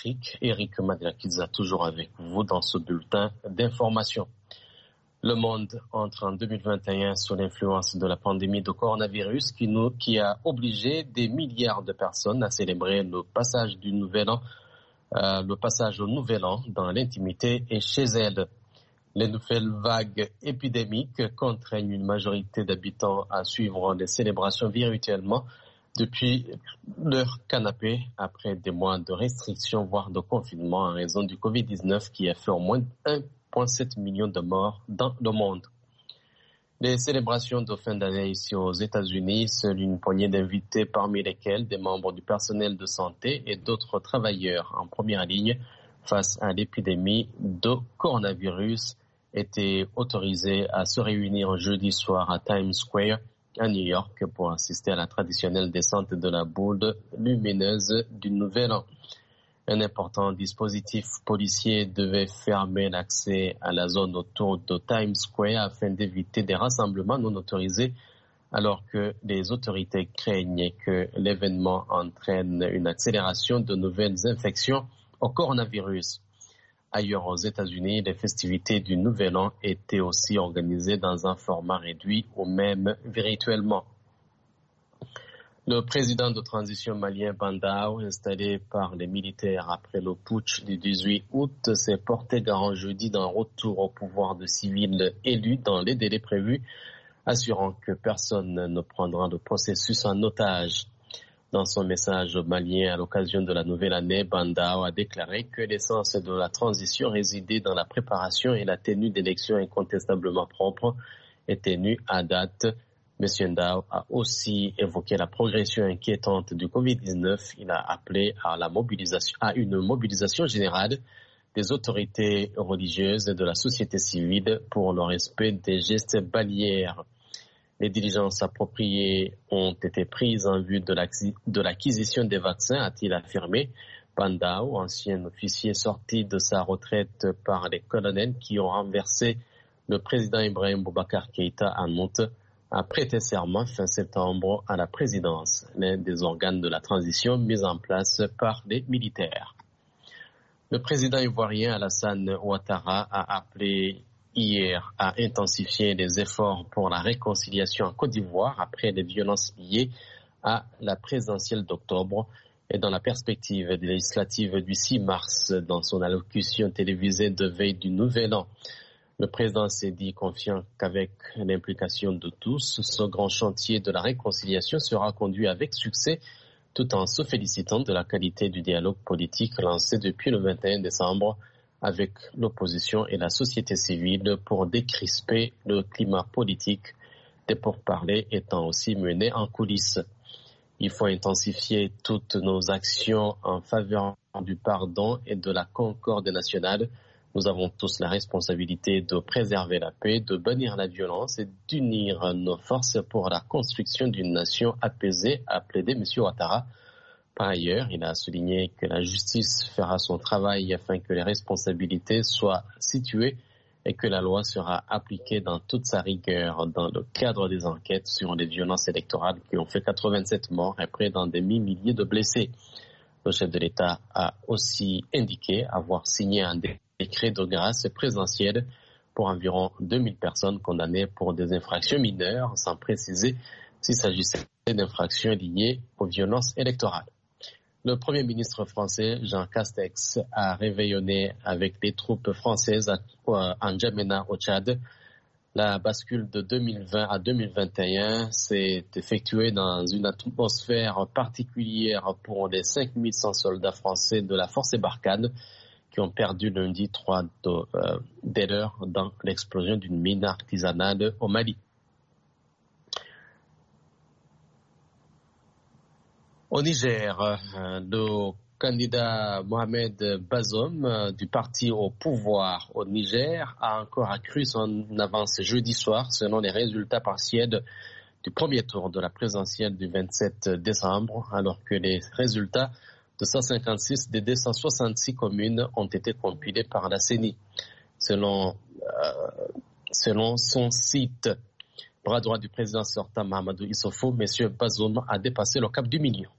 Afrique. Eric Madelakiza, toujours avec vous dans ce bulletin d'information. Le monde entre en 2021 sous l'influence de la pandémie de coronavirus qui a obligé des milliards de personnes à célébrer le passage au nouvel an dans l'intimité et chez elles. Les nouvelles vagues épidémiques contraignent une majorité d'habitants à suivre les célébrations virtuellement depuis leur canapé après des mois de restrictions, voire de confinement en raison du Covid-19 qui a fait au moins 1,7 million de morts dans le monde. Les célébrations de fin d'année ici aux États-Unis, seule une poignée d'invités parmi lesquels des membres du personnel de santé et d'autres travailleurs en première ligne face à l'épidémie de coronavirus étaient autorisés à se réunir jeudi soir à Times Square à New York pour assister à la traditionnelle descente de la boule lumineuse du Nouvel An. Un important dispositif policier devait fermer l'accès à la zone autour de Times Square afin d'éviter des rassemblements non autorisés alors que les autorités craignaient que l'événement entraîne une accélération de nouvelles infections au coronavirus. Ailleurs aux États-Unis, les festivités du Nouvel An étaient aussi organisées dans un format réduit ou même virtuellement. Le président de transition malien Bandao, installé par les militaires après le putsch du 18 août, s'est porté garant jeudi d'un retour au pouvoir de civils élus dans les délais prévus, assurant que personne ne prendra le processus en otage. Dans son message malien à l'occasion de la nouvelle année, Bandao a déclaré que l'essence de la transition résidait dans la préparation et la tenue d'élections incontestablement propres et tenues à date. M. Ndao a aussi évoqué la progression inquiétante du Covid-19. Il a appelé à une mobilisation générale des autorités religieuses et de la société civile pour le respect des gestes barrières. Les diligences appropriées ont été prises en vue de l'acquisition des vaccins, a-t-il affirmé. Bandao, ancien officier sorti de sa retraite par les colonels qui ont renversé le président Ibrahim Boubacar Keïta en août, a prêté serment fin septembre à la présidence, l'un des organes de la transition mis en place par les militaires. Le président ivoirien Alassane Ouattara a appelé hier à intensifier les efforts pour la réconciliation en Côte d'Ivoire après les violences liées à la présidentielle d'octobre et dans la perspective des législatives du 6 mars dans son allocution télévisée de veille du Nouvel An. Le président s'est dit confiant qu'avec l'implication de tous, ce grand chantier de la réconciliation sera conduit avec succès tout en se félicitant de la qualité du dialogue politique lancé depuis le 21 décembre avec l'opposition et la société civile pour décrisper le climat politique, des pourparlers étant aussi menés en coulisses. Il faut intensifier toutes nos actions en faveur du pardon et de la concorde nationale. Nous avons tous la responsabilité de préserver la paix, de bannir la violence et d'unir nos forces pour la construction d'une nation apaisée, a plaidé M. Ouattara. Par ailleurs, il a souligné que la justice fera son travail afin que les responsabilités soient situées et que la loi sera appliquée dans toute sa rigueur dans le cadre des enquêtes sur les violences électorales qui ont fait 87 morts et près d'un demi-millier de blessés. Le chef de l'État a aussi indiqué avoir signé un décret de grâce présidentielle pour environ 2000 personnes condamnées pour des infractions mineures, sans préciser s'il s'agissait d'infractions liées aux violences électorales. Le Premier ministre français, Jean Castex, a réveillonné avec les troupes françaises en N'Djamena au Tchad. La bascule de 2020 à 2021 s'est effectuée dans une atmosphère particulière pour les 5100 soldats français de la force Barkhane qui ont perdu lundi 3 d'heures dans l'explosion d'une mine artisanale au Mali. Au Niger, le candidat Mohamed Bazoum du parti au pouvoir au Niger a encore accru son avance jeudi soir selon les résultats partiels du premier tour de la présidentielle du 27 décembre, alors que les résultats de 156 des 266 communes ont été compilés par la CENI. Selon son site, bras droit du président sortant Mahamadou Issoufou, M. Bazoum a dépassé le cap du million.